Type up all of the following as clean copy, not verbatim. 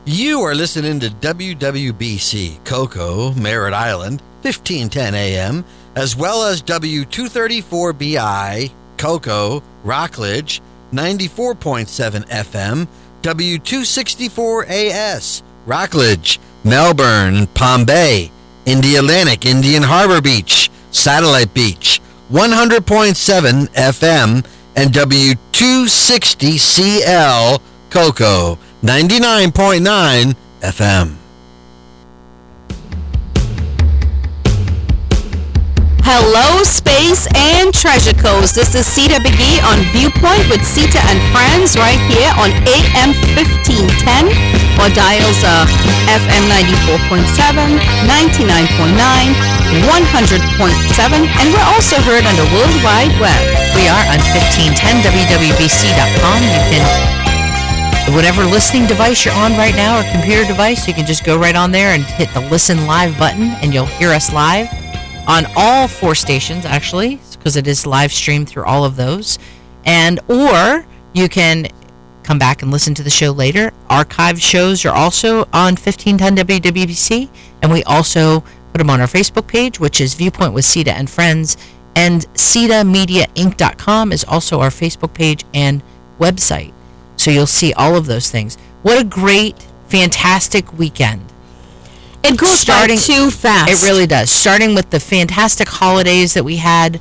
You are listening to WWBC Cocoa, Merritt Island, 1510 AM, as well as W234BI, Cocoa, Rockledge, 94.7 FM, W264AS, Rockledge, Melbourne, Palm Bay, Indialantic, Indian Harbor Beach, Satellite Beach, 100.7 FM, and W260CL, Cocoa, 99.9 FM. Hello, Space and Treasure Coast. This is Sita McGee on Viewpoint with Sita and Friends right here on AM 1510 or dials FM 94.7, 99.9, 100.7, and we're also heard on the World Wide Web. We are on 1510wwbc.com. You can, whatever listening device you're on right now or computer device, you can just go right on there and hit the Listen Live button, and you'll hear us live on all 4 stations, actually, because it is live streamed through all of those. And or you can come back and listen to the show later. Archived shows are also on 1510 WWBC, and we also put them on our Facebook page, which is Viewpoint with Sita and Friends. And SitaMediaInc.com is also our Facebook page and website. So you'll see all of those things. What a great, fantastic weekend. It goes by too fast. It really does. Starting with the fantastic holidays that we had.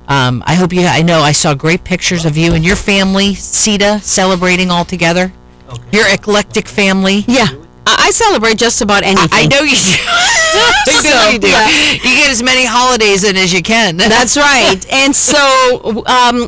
I know I saw great pictures of you and your family, Sita, celebrating all together. Okay. Your eclectic family. Yeah. I celebrate just about anything. I know you do. I know you do. Yeah. You get as many holidays in as you can. That's right. And so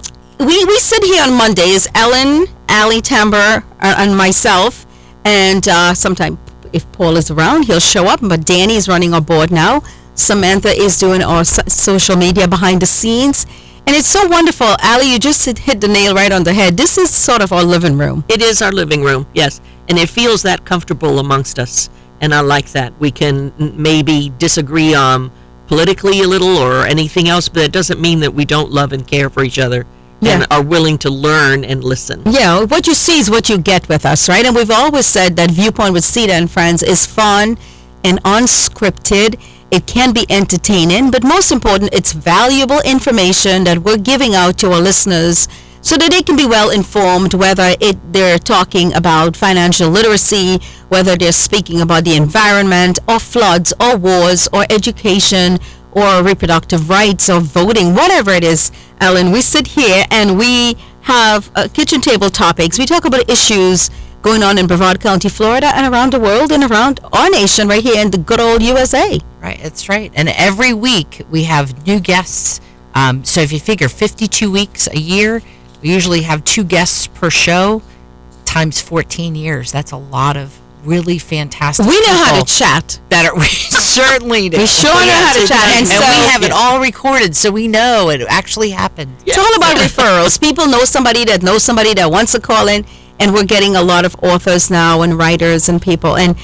we sit here on Mondays, Ellen, Allie Tamber, and myself, and sometimes if Paul is around, he'll show up, but Danny is running our board now. Samantha is doing our social media behind the scenes, and it's so wonderful. Allie, you just hit the nail right on the head. This is sort of our living room. It is our living room, yes, and it feels that comfortable amongst us, and I like that. We can maybe disagree politically a little or anything else, but it doesn't mean that we don't love and care for each other. Yeah. And are willing to learn and listen. Yeah, what you see is what you get with us, right? And we've always said that Viewpoint with Sita and Friends is fun and unscripted. It can be entertaining, but most important, it's valuable information that we're giving out to our listeners so that they can be well informed, whether they're talking about financial literacy, whether they're speaking about the environment, or floods, or wars, or education, or reproductive rights, or voting, whatever it is. Ellen, we sit here and we have kitchen table topics. We talk about issues going on in Brevard County, Florida, and around the world and around our nation right here in the good old USA. Right, that's right. And every week we have new guests. So if you figure 52 weeks a year, we usually have 2 guests per show, times 14 years. That's a lot of really fantastic We know how to chat. We certainly do. We sure know how to chat. And so, we have it all recorded, so we know it actually happened. It's all about referrals. People know somebody that knows somebody that wants to call in, and we're getting a lot of authors now and writers and people. And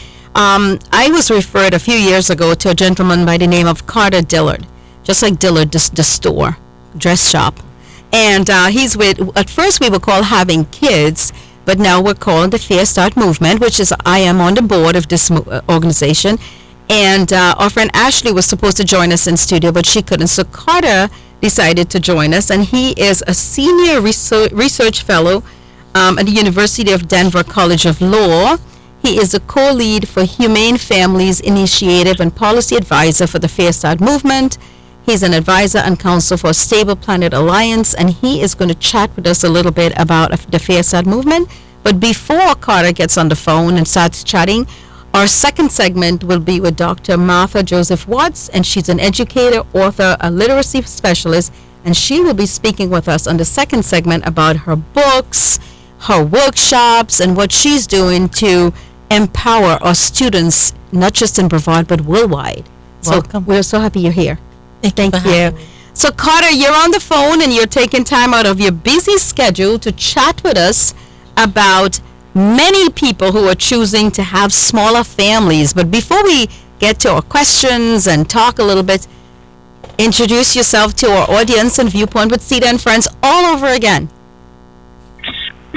I was referred a few years ago to a gentleman by the name of Carter Dillard, just like Dillard, the store, dress shop. And he's at first we were called Having Kids, but now we're called the Fair Start Movement, which is, I am on the board of this organization. And our friend Ashley was supposed to join us in studio, but she couldn't. So Carter decided to join us, and he is a senior research fellow at the University of Denver College of Law. He is a co-lead for Humane Families Initiative and policy advisor for the Fair Start Movement. He's an advisor and counsel for Stable Planet Alliance, and he is going to chat with us a little bit about the Fair Start Movement. But before Carter gets on the phone and starts chatting, our second segment will be with Dr. Martha Joseph Watts, and she's an educator, author, a literacy specialist, and she will be speaking with us on the second segment about her books, her workshops, and what she's doing to empower our students, not just in Brevard, but worldwide. Welcome. So we're so happy you're here. Thank you. So Carter, you're on the phone and you're taking time out of your busy schedule to chat with us about many people who are choosing to have smaller families. But before we get to our questions and talk a little bit, introduce yourself to our audience and Viewpoint with Sita and Friends all over again.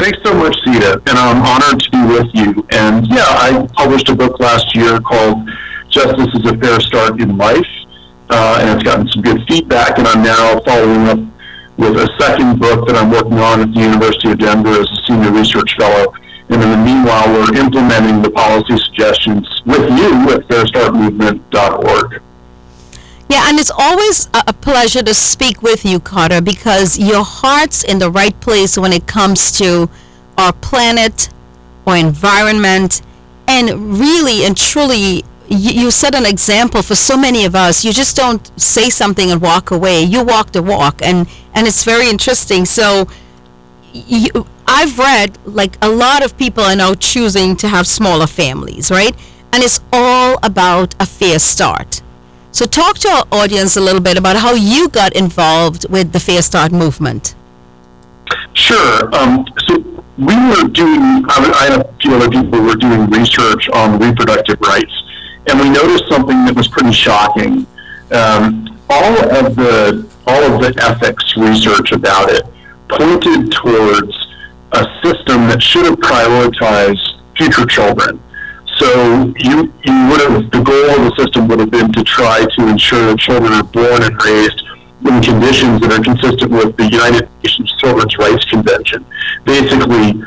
Thanks so much, Sita, and I'm honored to be with you. And yeah, I published a book last year called Justice is a Fair Start in Life, and it's gotten some good feedback, and I'm now following up with a second book that I'm working on at the University of Denver as a senior research fellow. And in the meanwhile, we're implementing the policy suggestions with you at fairstartmovement.org. Yeah, and it's always a pleasure to speak with you, Carter, because your heart's in the right place when it comes to our planet, our environment, and really and truly, you set an example for so many of us. You just don't say something and walk away. You walk the walk, and it's very interesting. So I've read, like, a lot of people are now choosing to have smaller families, right? And it's all about a fair start. So talk to our audience a little bit about how you got involved with the Fair Start movement. Sure. So we were doing, I and a few other people were doing research on reproductive rights, and we noticed something that was pretty shocking. All of the ethics research about it pointed towards a system that should have prioritized future children. So you would have, the goal of the system would have been to try to ensure that children are born and raised in conditions that are consistent with the United Nations Children's Rights Convention. Basically,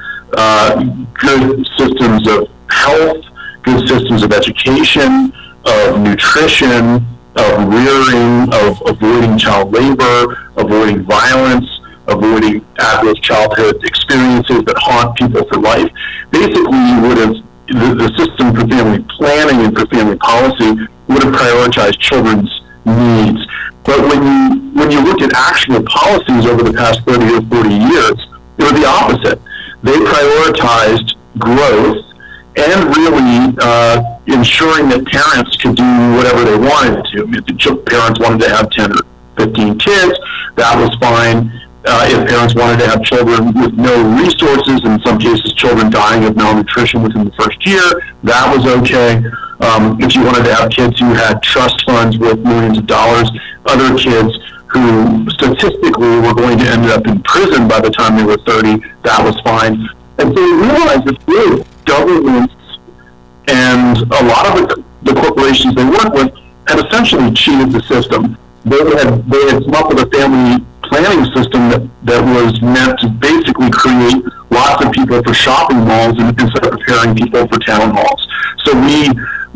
good systems of health, good systems of education, of nutrition, of rearing, of avoiding child labor, avoiding violence, avoiding adverse childhood experiences that haunt people for life. Basically, you would have, the system for family planning and for family policy would have prioritized children's needs. But when you look at actual policies over the past 30 or 40 years, they were the opposite. They prioritized growth and really ensuring that parents could do whatever they wanted to. If the parents wanted to have 10 or 15 kids, that was fine. If parents wanted to have children with no resources, in some cases children dying of malnutrition within the first year, that was okay. If you wanted to have kids who had trust funds worth millions of dollars, other kids who statistically were going to end up in prison by the time they were 30, that was fine. And so we realized that really governments and a lot of the corporations they work with had essentially cheated the system. They had come up with a family planning system that was meant to basically create lots of people for shopping malls instead of preparing people for town halls. So we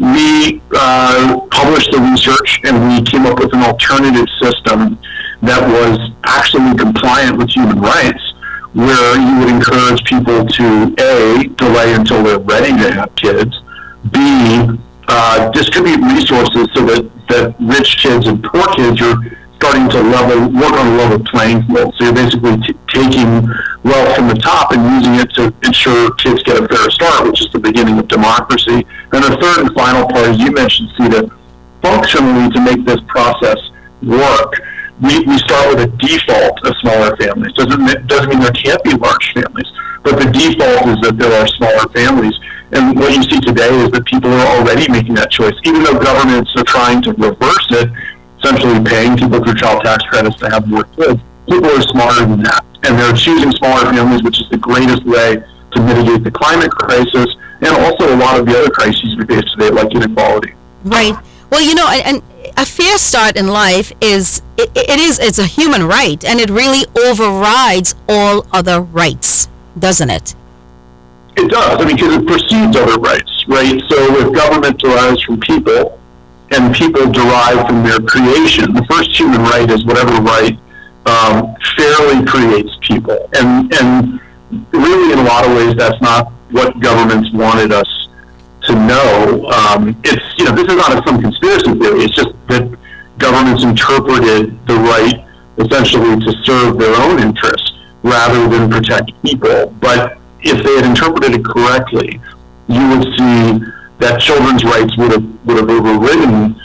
published the research and we came up with an alternative system that was actually compliant with human rights, where you would encourage people to A, delay until they're ready to have kids, B, distribute resources so that rich kids and poor kids are starting to work on a level playing field. So you're basically taking wealth from the top and using it to ensure kids get a fair start, which is the beginning of democracy. And the third and final part, as you mentioned, Sita, functionally to make this process work, we start with a default of smaller families. Doesn't mean there can't be large families, but the default is that there are smaller families. And what you see today is that people are already making that choice, even though governments are trying to reverse it, essentially paying people through child tax credits to have more kids. People are smarter than that, and they're choosing smaller families, which is the greatest way to mitigate the climate crisis and also a lot of the other crises we face today, like inequality. Right. Well, and a fair start in life it's a human right, and it really overrides all other rights, doesn't it? It does. I mean, because it precedes other rights, right? So if government derives from people and people derive from their creation, the first human right is whatever right fairly creates people. And really, in a lot of ways, that's not what governments wanted us to know. This is not some conspiracy theory. It's just that governments interpreted the right essentially to serve their own interests rather than protect people. But if they had interpreted it correctly, you would see that children's rights would have overridden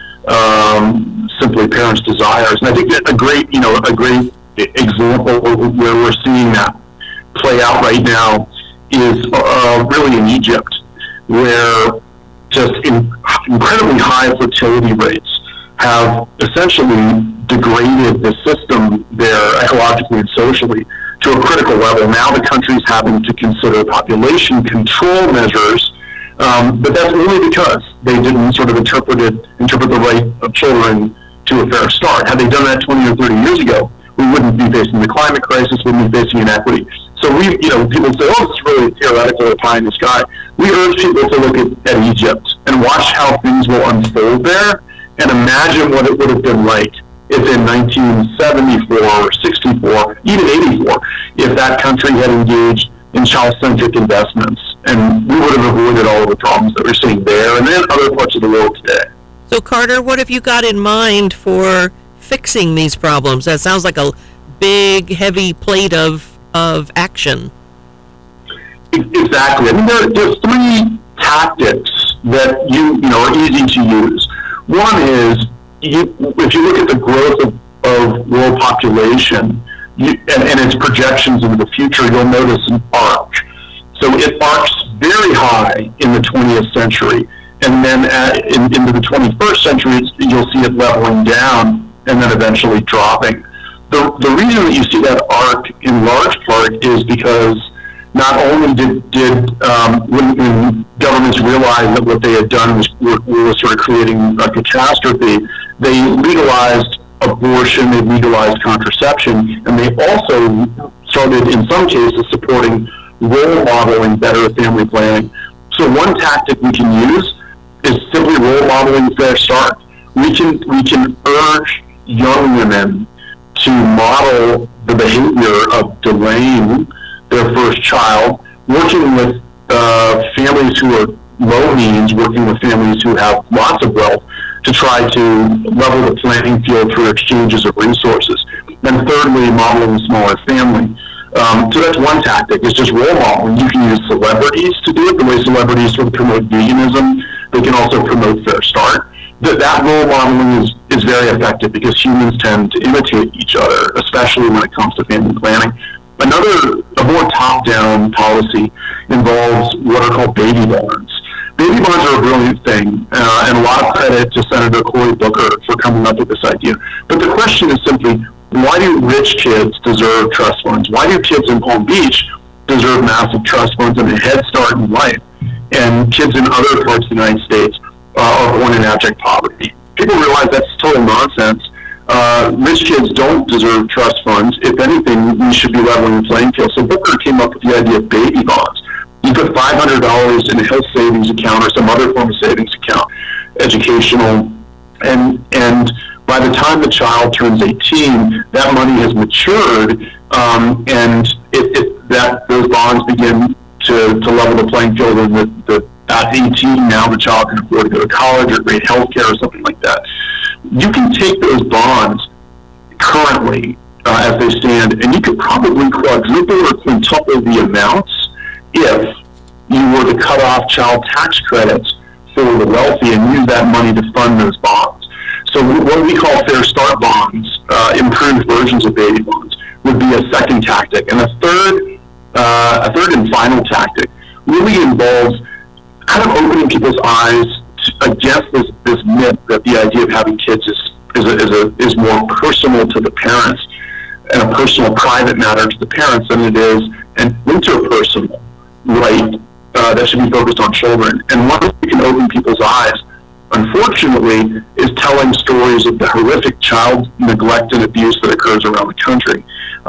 simply parents' desires. And I think that a great example where we're seeing that play out right now is really in Egypt, where just incredibly high fertility rates have essentially degraded the system there ecologically and socially to a critical level. Now the country's having to consider population control measures, but that's only because they didn't sort of interpret the right of children to a fair start. Had they done that 20 or 30 years ago, we wouldn't be facing the climate crisis, we wouldn't be facing inequity. So people say, oh, it's really theoretical or pie in the sky. We urge people to look at Egypt and watch how things will unfold there and imagine what it would have been like if in 1974 or 64, even 84, if that country had engaged in child-centric investments. And we would have avoided all of the problems that we're seeing there and then other parts of the world today. So, Carter, what have you got in mind for fixing these problems? That sounds like a big, heavy plate of action. Exactly. I mean, there's three tactics that are easy to use. One is, if you look at the growth of world population and its projections into the future, you'll notice an arc. So it arcs very high in the 20th century, and then into the 21st century, you'll see it leveling down and then eventually dropping. The reason that you see that arc in large part is because not only did when governments realized that what they had done was sort of creating a catastrophe, they legalized abortion, they legalized contraception, and they also started, in some cases, supporting role modeling better family planning. So one tactic we can use is simply role modeling Fair Start. We can urge young women to model the behavior of delaying their first child, working with families who are low means, working with families who have lots of wealth, to try to level the playing field through exchanges of resources. And thirdly, modeling a smaller family. So that's one tactic, is just role modeling. You can use celebrities to do it, the way celebrities sort of promote veganism. They can also promote Fair Start. That role modeling is very effective because humans tend to imitate each other, especially when it comes to family planning. A more top-down policy involves what are called baby bonds. Baby bonds are a brilliant thing, and a lot of credit to Senator Cory Booker for coming up with this idea. But the question is simply, why do rich kids deserve trust funds? Why do kids in Palm Beach deserve massive trust funds and a head start in life, and kids in other parts of the United States are born in abject poverty? People realize that's total nonsense. Rich kids don't deserve trust funds. If anything, we should be leveling the playing field. So Booker came up with the idea of baby bonds. You put $500 in a health savings account or some other form of savings account, educational, and by the time the child turns 18, that money has matured, and those bonds begin to level the playing field. And at 18 now, the child can afford to go to college or great health care or something like that. You can take those bonds currently as they stand, and you could probably quadruple or quintuple the amounts if you were to cut off child tax credits for the wealthy and use that money to fund those bonds. So what we call Fair Start bonds, improved versions of baby bonds, would be a second tactic. And a third and final tactic really involves kind of opening people's eyes against this myth that the idea of having kids is more personal to the parents and a personal private matter to the parents than it is an interpersonal right that should be focused on children. And once we can open people's eyes, unfortunately, is telling stories of the horrific child neglect and abuse that occurs around the country.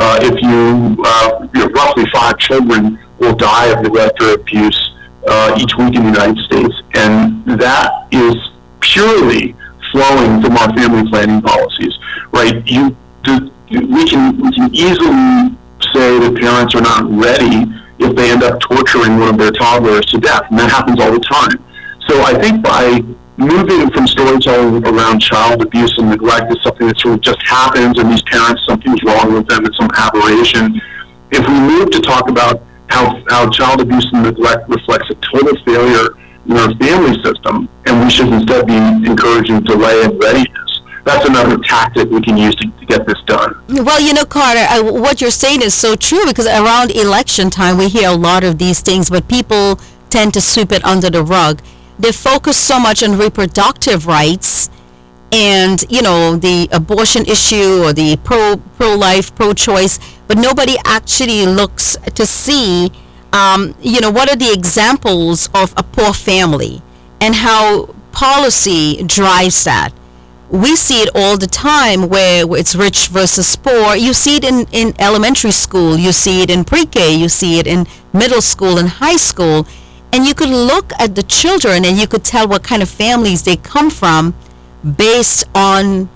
Roughly 5 children will die of neglect or abuse each week in the United States, and that is purely flowing from our family planning policies, right? We can easily say that parents are not ready if they end up torturing one of their toddlers to death, and that happens all the time. So I think by moving from storytelling around child abuse and neglect is something that sort of just happens, and these parents, something's wrong with them, it's some aberration. If we move to talk about how child abuse and neglect reflects a total failure in our family system, and we should instead be encouraging delay and readiness, that's another tactic we can use to get this done. Well, Carter, what you're saying is so true, because around election time we hear a lot of these things, but people tend to sweep it under the rug. They focus so much on reproductive rights and, the abortion issue or the pro-life, pro-choice, but nobody actually looks to see, what are the examples of a poor family and how policy drives that. We see it all the time where it's rich versus poor. You see it in elementary school, you see it in pre-K, you see it in middle school and high school. And you could look at the children and you could tell what kind of families they come from based on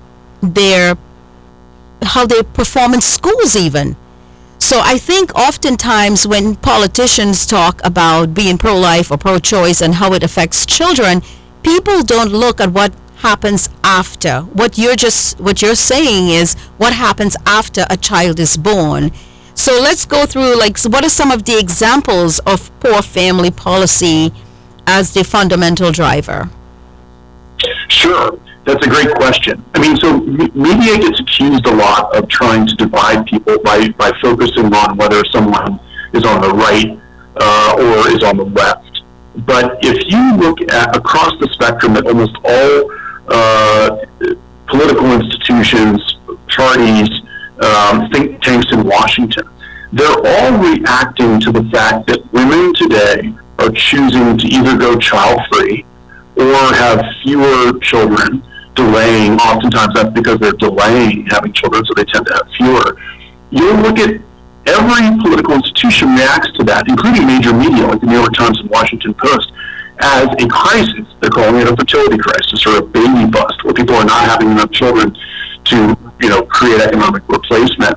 how they perform in schools even. So I think oftentimes when politicians talk about being pro-life or pro-choice and how it affects children, people don't look at what happens after. What you're saying is what happens after a child is born. So let's go through, what are some of the examples of poor family policy as the fundamental driver? Sure. That's a great question. I mean, so media gets accused a lot of trying to divide people by focusing on whether someone is on the right or is on the left. But if you look at across the spectrum at almost all political institutions, parties, think tanks in Washington, they're all reacting to the fact that women today are choosing to either go child-free or have fewer children, delaying. Oftentimes that's because they're delaying having children, so they tend to have fewer. You look at every political institution reacts to that, including major media like the New York Times and Washington Post, as a crisis. They're calling it a fertility crisis or a baby bust, where people are not having enough children to, create economic replacement.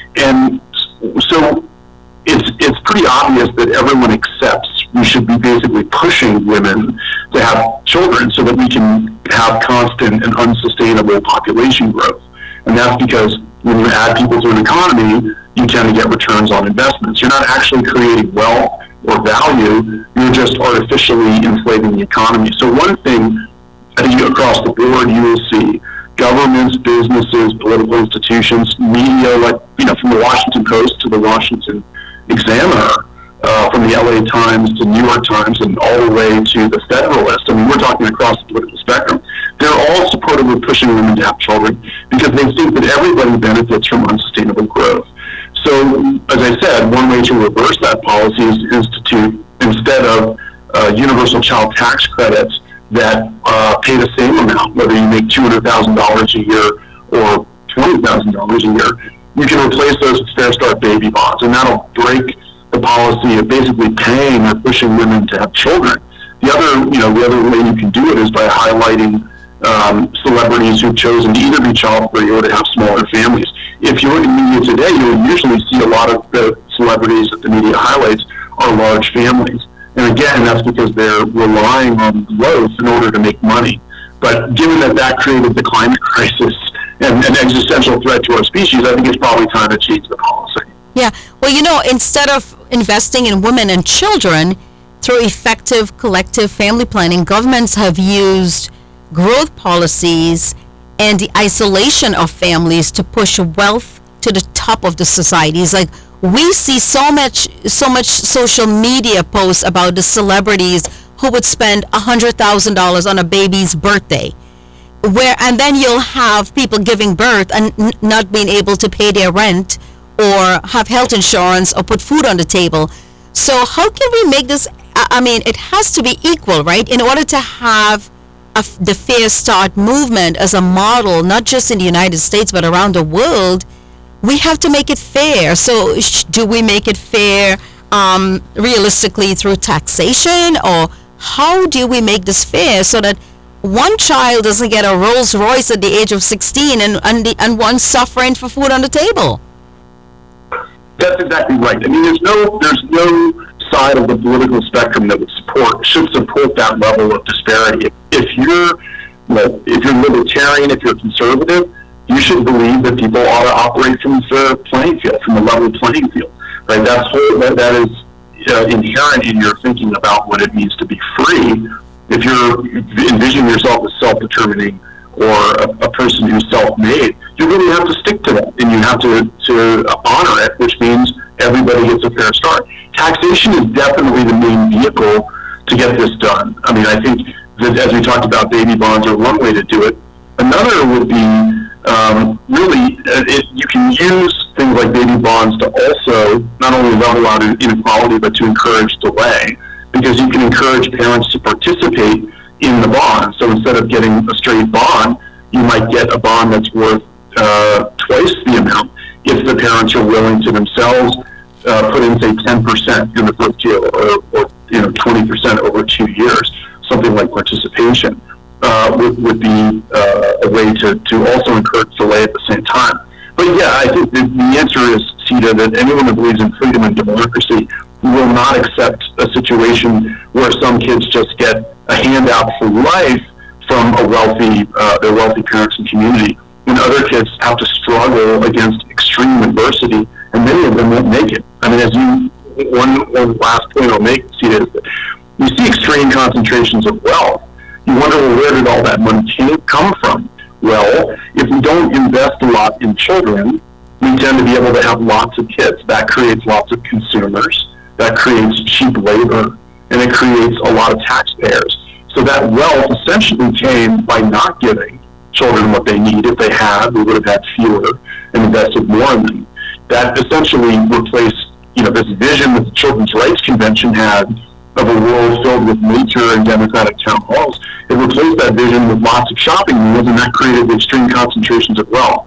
And so it's pretty obvious that everyone accepts we should be basically pushing women to have children so that we can have constant and unsustainable population growth. And that's because when you add people to an economy, you tend to get returns on investments. You're not actually creating wealth or value, you're just artificially inflating the economy. So one thing I think across the board you will see governments, businesses, political institutions, media, from the Washington Post to the Washington Examiner, from the LA Times to New York Times and all the way to the Federalist. I mean, we're talking across the political spectrum. They're all supportive of pushing women to have children because they think that everybody benefits from unsustainable growth. So, as I said, one way to reverse that policy is to institute, instead of universal child tax credits that pay the same amount, whether you make $200,000 a year or $20,000 a year, you can replace those with Fair Start baby bonds, and that'll break the policy of basically paying or pushing women to have children. The other way you can do it is by highlighting celebrities who've chosen to either be child-free or to have smaller families. If you look at media today, you'll usually see a lot of the celebrities that the media highlights are large families. And again, that's because they're relying on growth in order to make money. But given that created the climate crisis and an existential threat to our species, I think it's probably time to change the policy. Yeah. Well, instead of investing in women and children through effective collective family planning, governments have used growth policies and the isolation of families to push wealth to the top of the societies. Like, we see so much social media posts about the celebrities who would spend $100,000 on a baby's birthday, and then you'll have people giving birth and not being able to pay their rent or have health insurance or put food on the table. So how can we make this, it has to be equal, right? In order to have the Fair Start movement as a model, not just in the United States, but around the world, we have to make it fair. So do we make it fair realistically through taxation, or how do we make this fair so that one child doesn't get a Rolls Royce at the age of 16 and one suffering for food on the table? That's exactly right. I mean, there's no side of the political spectrum that should support that level of disparity. If you're libertarian, if you're conservative, you should believe that people ought to operate from the playing field, from the level playing field, right? That is inherent in your thinking about what it means to be free. If you're envisioning yourself as self-determining or a person who's self-made, you really have to stick to that, and you have to honor it, which means everybody gets a fair start. Taxation is definitely the main vehicle to get this done. I mean, I think that, as we talked about, baby bonds are one way to do it. Another would be you can use things like baby bonds to also not only level out inequality, but to encourage delay, because you can encourage parents to participate in the bond. So instead of getting a straight bond, you might get a bond that's worth twice the amount if the parents are willing to themselves put in, say, 10% in the first year, or 20% over 2 years. Something like participation would be a way to also encourage delay at the same time. But yeah, I think the answer is, Sita, that anyone who believes in freedom and democracy will not accept a situation where some kids just get a handout for life from their wealthy parents and community, when other kids have to struggle against extreme adversity, and many of them won't make it. I mean, one last point I'll make, Sita, is that you see extreme concentrations of wealth. You wonder, well, where did all that money come from? Well, if we don't invest a lot in children, we tend to be able to have lots of kids. That creates lots of consumers. That creates cheap labor, and it creates a lot of taxpayers. So that wealth essentially came by not giving children what they need. If they had, we would have had fewer and invested more in them. That essentially replaced, this vision that the Children's Rights Convention had of a world filled with nature and democratic town halls. It replaced that vision with lots of shopping malls, and that created extreme concentrations of wealth.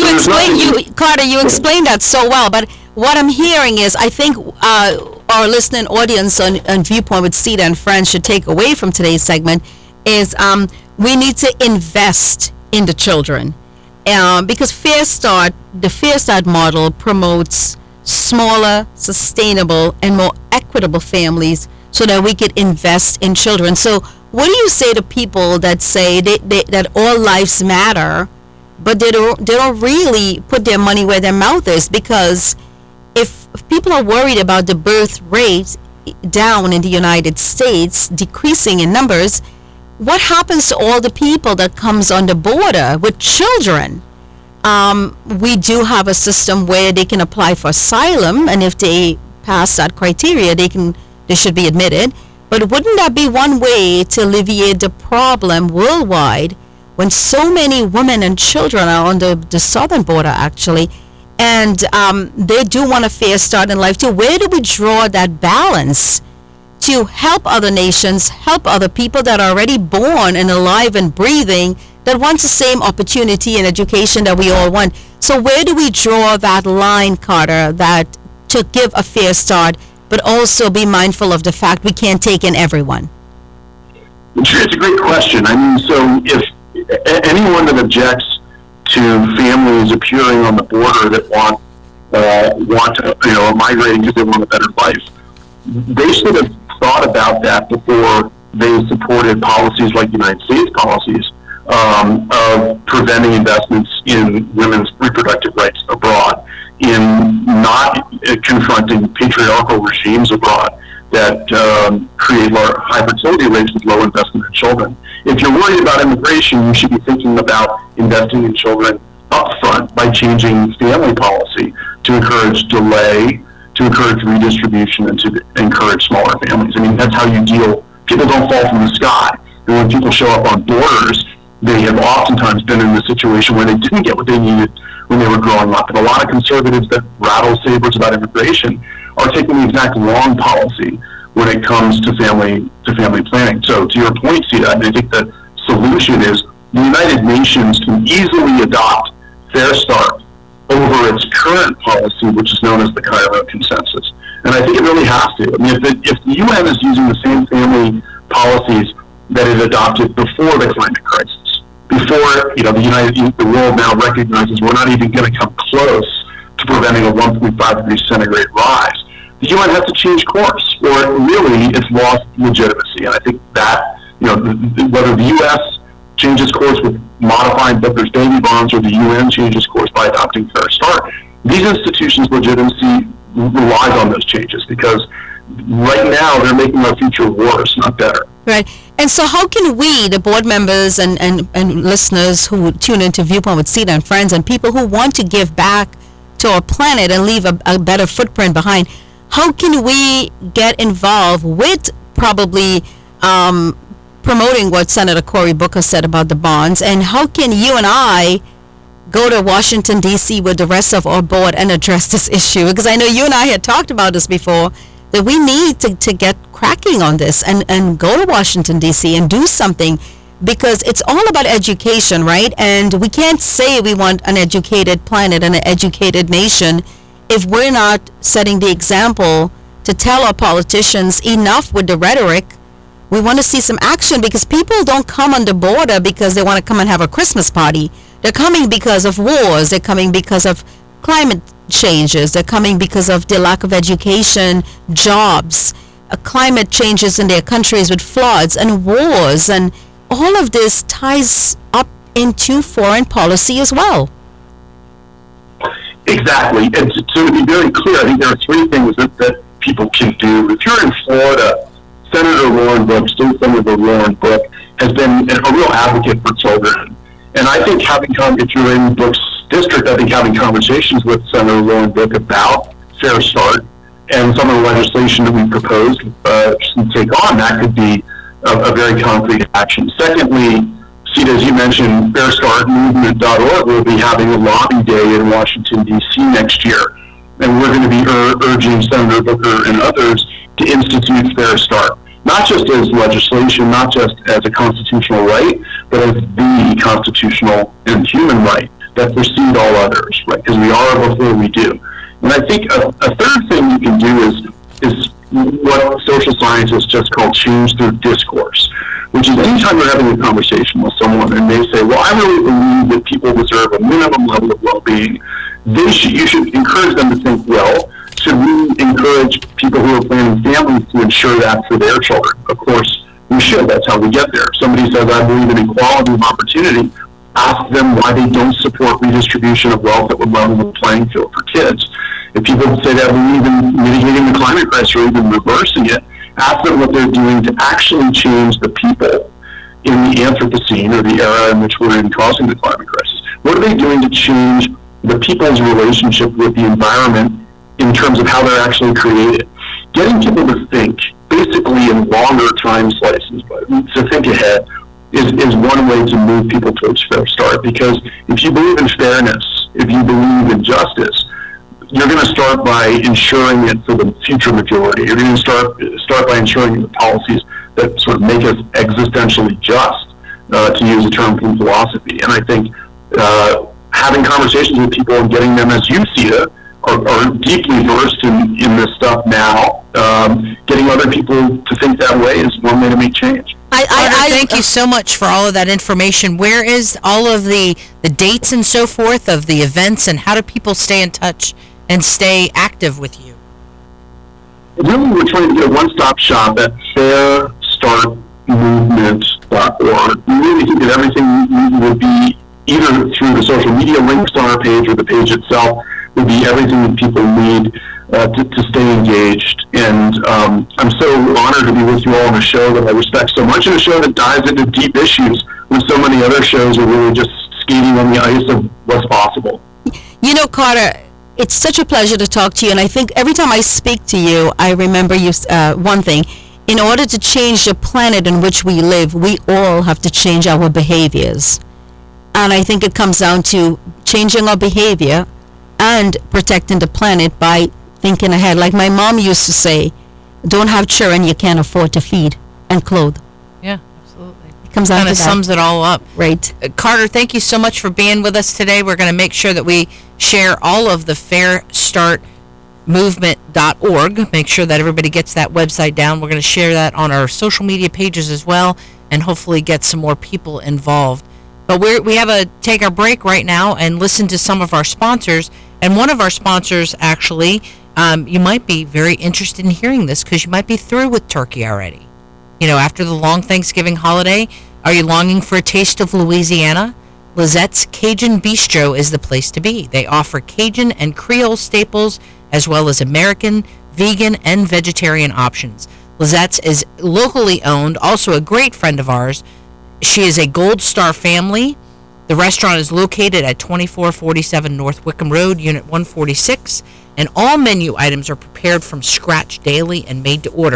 Carter, you explained that so well, but what I'm hearing is, I think our listening audience on Viewpoint with Sita and Friends should take away from today's segment is we need to invest in the children. Because the Fair Start model promotes smaller, sustainable, and more equitable families so that we could invest in children. So what do you say to people that say that all lives matter, but they don't really put their money where their mouth is? Because if people are worried about the birth rate down in the United States, decreasing in numbers, what happens to all the people that comes on the border with children? We do have a system where they can apply for asylum, and if they pass that criteria, they should be admitted. But wouldn't that be one way to alleviate the problem worldwide when so many women and children are on the southern border, actually, and they do want a fair start in life too? Where do we draw that balance to help other nations, help other people that are already born and alive and breathing, that wants the same opportunity and education that we all want? So where do we draw that line, Carter, that to give a fair start, but also be mindful of the fact we can't take in everyone? It's a great question. I mean, so if anyone that objects to families appearing on the border that want migrating because they want a better life, they should have thought about that before they supported policies like the United States policies of preventing investments in women's reproductive rights abroad, in not confronting patriarchal regimes abroad that create high fertility rates with low investment in children. If you're worried about immigration, you should be thinking about investing in children up front by changing family policy to encourage delay, to encourage redistribution, and to encourage smaller families. I mean, that's how you deal. People don't fall from the sky. And when people show up on borders, they have oftentimes been in a situation where they didn't get what they needed when they were growing up. And a lot of conservatives that rattle sabers about immigration are taking the exact wrong policy when it comes to family planning. So to your point, Sita, I think the solution is the United Nations can easily adopt Fair Start over its current policy, which is known as the Cairo Consensus. And I think it really has to. I mean, if the UN is using the same family policies that it adopted before the climate crisis, before the world now recognizes we're not even going to come close to preventing a 1.5 degree centigrade rise, the UN has to change course, or really it's lost legitimacy. And I think that whether the U.S. changes course with modifying Booker's baby bonds or the UN changes course by adopting Fair Start, these institutions' legitimacy relies on those changes, because right now they're making our future worse, not better. Right. And so how can we, the board members and listeners who tune into Viewpoint with Sita and Friends, and people who want to give back to our planet and leave a better footprint behind, how can we get involved with probably promoting what Senator Cory Booker said about the bonds? And how can you and I go to Washington, D.C. with the rest of our board and address this issue? Because I know you and I had talked about this before, that we need to get cracking on this and go to Washington, D.C. and do something, because it's all about education, right? And we can't say we want an educated planet and an educated nation if we're not setting the example to tell our politicians enough with the rhetoric. We want to see some action, because people don't come on the border because they want to come and have a Christmas party. They're coming because of wars. They're coming because of climate changes. They're coming because of the lack of education, jobs, climate changes in their countries with floods and wars. And all of this ties up into foreign policy as well. Exactly. And to be very clear, I think there are three things that people can do. If you're in Florida, Senator Lauren Book, State Senator Lauren Book, has been a real advocate for children. And I think if you're in Book's district, I think having conversations with Senator Lauren Book about Fair Start and some of the legislation that we proposed to take on, that could be a very concrete action. Secondly, Sita, as you mentioned, FairStartMovement.org will be having a lobby day in Washington, D.C. next year. And we're going to be urging Senator Booker and others to institute Fair Start, not just as legislation, not just as a constitutional right, but as the constitutional and human right that precede all others, right? Because we are before we do. And I think a third thing you can do is what social scientists just call change through discourse, which is anytime you're having a conversation with someone and they say, well, I really believe that people deserve a minimum level of well-being, you should encourage them to think, well, should we encourage people who are planning families to ensure that for their children? Of course, we should. That's how we get there. If somebody says, I believe in equality of opportunity, ask them why they don't support redistribution of wealth that would level the playing field for kids. If people say they believe in mitigating the climate crisis or even reversing it, ask them what they're doing to actually change the people in the Anthropocene, or the era in which we're in causing the climate crisis. What are they doing to change the people's relationship with the environment in terms of how they're actually created? Getting people to think, basically in longer time slices, but to think ahead, is one way to move people towards Fair Start. Because if you believe in fairness, if you believe in justice, you're going to start by ensuring it for the future majority. You're going to start by ensuring the policies that sort of make us existentially just, to use a term from philosophy. And I think having conversations with people and getting them, as you see it, are deeply versed in this stuff now, getting other people to think that way is one way to make change. I thank you so much for all of that information. Where is all of the dates and so forth of the events, and how do people stay in touch and stay active with you? Really, we're trying to get a one-stop shop at fairstartmovement.org. We really think that everything would be either through the social media links on our page or the page itself would be everything that people need to stay engaged. And I'm so honored to be with you all on a show that I respect so much, and a show that dives into deep issues when so many other shows are really just skating on the ice of what's possible. You know, Carter, it's such a pleasure to talk to you, and I think every time I speak to you, I remember you one thing. In order to change the planet in which we live, we all have to change our behaviors. And I think it comes down to changing our behavior and protecting the planet by thinking ahead. Like my mom used to say, don't have children you can't afford to feed and clothe. Yeah, absolutely. It comes down to that. Kind of sums it all up. Right. Carter, thank you so much for being with us today. We're going to make sure that we share all of the FairStartMovement.org. Make sure that everybody gets that website down. We're going to share that on our social media pages as well, and hopefully get some more people involved. But we have to take our break right now and listen to some of our sponsors. And one of our sponsors, actually, you might be very interested in hearing this because you might be through with turkey already. You know, after the long Thanksgiving holiday, are you longing for a taste of Louisiana? Lizette's Cajun Bistro is the place to be. They offer Cajun and Creole staples as well as American, vegan, and vegetarian options. Lizette's is locally owned, also a great friend of ours. She is a Gold Star family. The restaurant is located at 2447 North Wickham Road, Unit 146, and all menu items are prepared from scratch daily and made to order.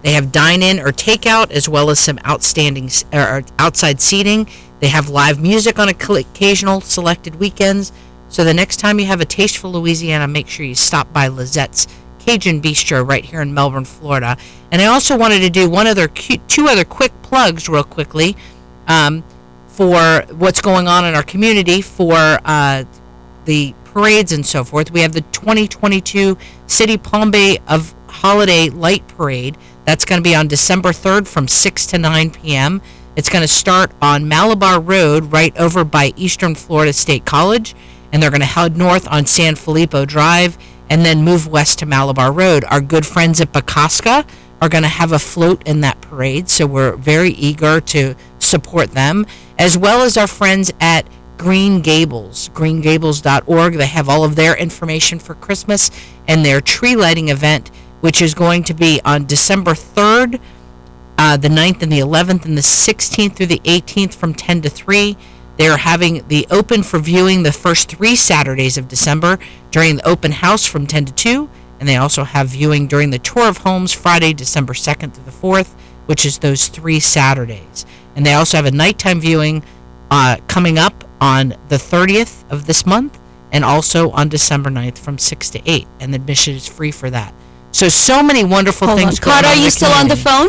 They have dine-in or takeout, as well as some outside seating. They have live music on occasional selected weekends. So the next time you have a taste for Louisiana, make sure you stop by Lizette's Cajun Bistro right here in Melbourne, Florida. And I also wanted to do two other quick plugs real quickly for what's going on in our community for the parades and so forth. We have the 2022 City Palm Bay of Holiday Light Parade. That's going to be on December 3rd from 6 to 9 p.m. It's going to start on Malabar Road right over by Eastern Florida State College, and they're going to head north on San Felipe Drive and then move west to Malabar Road. Our good friends at Bacosca are going to have a float in that parade, so we're very eager to support them, as well as our friends at Green Gables, greengables.org. They have all of their information for Christmas and their tree lighting event, which is going to be on December 3rd, the 9th and the 11th, and the 16th through the 18th from 10 to 3. They're having the open for viewing the first 3 Saturdays of December during the open house from 10 to 2. And they also have viewing during the tour of homes Friday, December 2nd through the 4th, which is those 3 Saturdays. And they also have a nighttime viewing coming up on the 30th of this month and also on December 9th from 6 to 8. And the admission is free for that. So many wonderful things going on. Carter, are you still on the phone?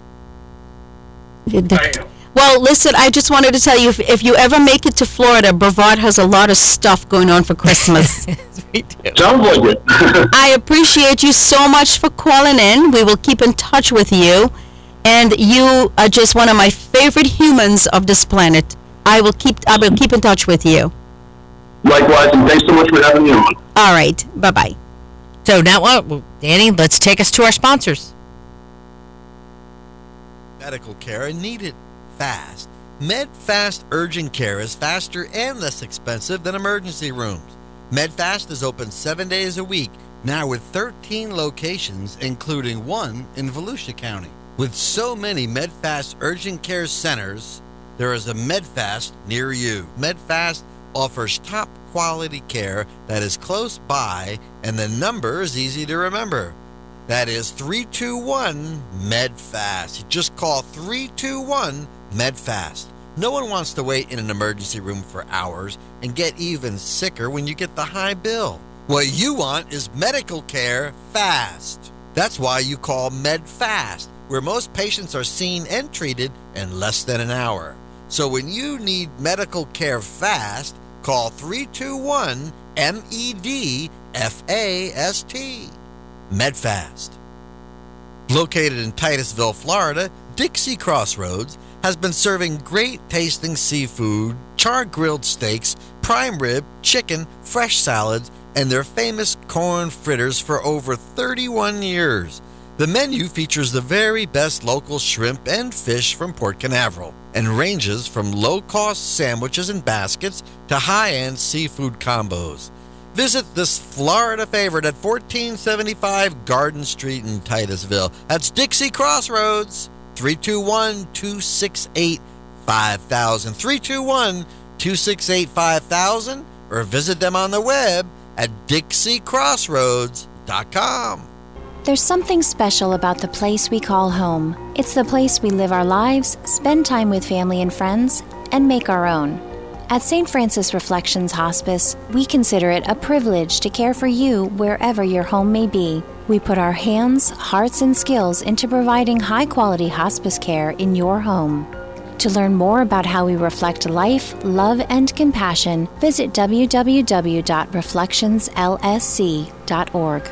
I am. Well, listen, I just wanted to tell you, if you ever make it to Florida, Brevard has a lot of stuff going on for Christmas. We do. Sounds like it. I appreciate you so much for calling in. We will keep in touch with you. And you are just one of my favorite humans of this planet. I will keep in touch with you. Likewise, and thanks so much for having me on. All right. Bye-bye. So now, Danny, let's take us to our sponsors. Medical care needed fast. MedFast Urgent Care is faster and less expensive than emergency rooms. MedFast is open 7 days a week, now with 13 locations, including one in Volusia County. With so many MedFast Urgent Care centers, there is a MedFast near you. MedFast offers top quality care that is close by, and the number is easy to remember. That is 321-MEDFAST. You just call 321-MEDFAST. No one wants to wait in an emergency room for hours and get even sicker when you get the high bill. What you want is medical care fast. That's why you call MedFast, where most patients are seen and treated in less than an hour. So when you need medical care fast, call 321-MEDFAST. MedFast. Located in Titusville, Florida, Dixie Crossroads has been serving great tasting seafood, char-grilled steaks, prime rib, chicken, fresh salads, and their famous corn fritters for over 31 years. The menu features the very best local shrimp and fish from Port Canaveral and ranges from low-cost sandwiches and baskets to high-end seafood combos. Visit this Florida favorite at 1475 Garden Street in Titusville. That's Dixie Crossroads, 321-268-5000, 321-268-5000, or visit them on the web at dixiecrossroads.com. There's something special about the place we call home. It's the place we live our lives, spend time with family and friends, and make our own. At St. Francis Reflections Hospice, we consider it a privilege to care for you wherever your home may be. We put our hands, hearts, and skills into providing high-quality hospice care in your home. To learn more about how we reflect life, love, and compassion, visit www.reflectionslsc.org.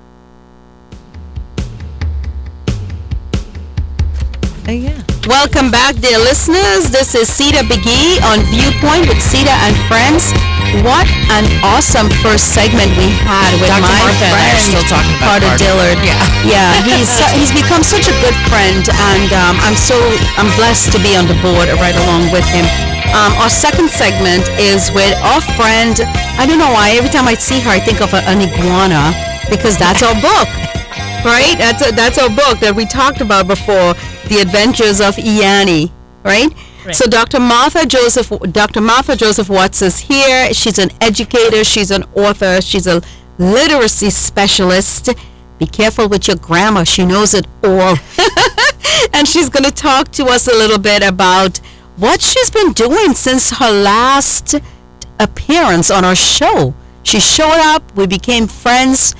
Yeah. Welcome back, dear listeners. This is Sita Begee on Viewpoint with Sita and Friends. What an awesome first segment we had with Dr. my Martha and I are friend still talking about Carter Carter. Dillard. Yeah. He's become such a good friend, and I'm blessed to be on the board right along with him. Our second segment is with our friend. I don't know why every time I see her I think of an iguana, because that's our book, right? That's our book that we talked about before. The Adventures of Iani, right? So Dr. Martha Joseph Watts is here. She's an educator. She's an author. She's a literacy specialist. Be careful with your grammar. She knows it all. and she's going to talk to us a little bit about what she's been doing since her last appearance on our show. She showed up, we became friends.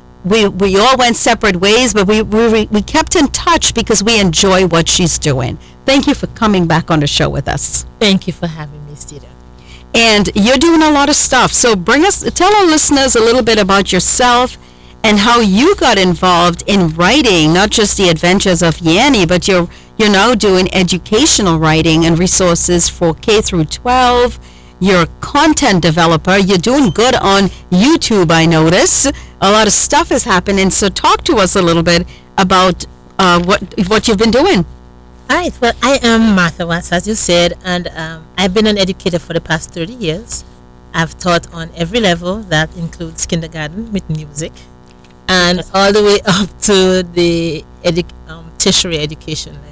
We all went separate ways, but we kept in touch because we enjoy what she's doing. Thank you for coming back on the show with us. Thank you for having me, Stita. And you're doing a lot of stuff. So tell our listeners a little bit about yourself and how you got involved in writing, not just the adventures of Yanni, but you're now doing educational writing and resources for K through 12. You're a content developer. You're doing good on YouTube, I notice. A lot of stuff is happening. So talk to us a little bit about what you've been doing. All right. Well, I am Martha Watts, as you said, and I've been an educator for the past 30 years. I've taught on every level. That includes kindergarten with music and all the way up to the tertiary education level.